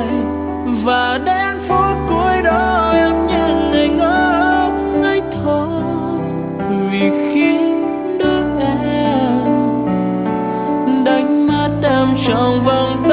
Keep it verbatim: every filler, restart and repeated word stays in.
Và đến phút cuối đó em như ngây ngốc ngây thơ, vì khi được em đánh mất em trong vòng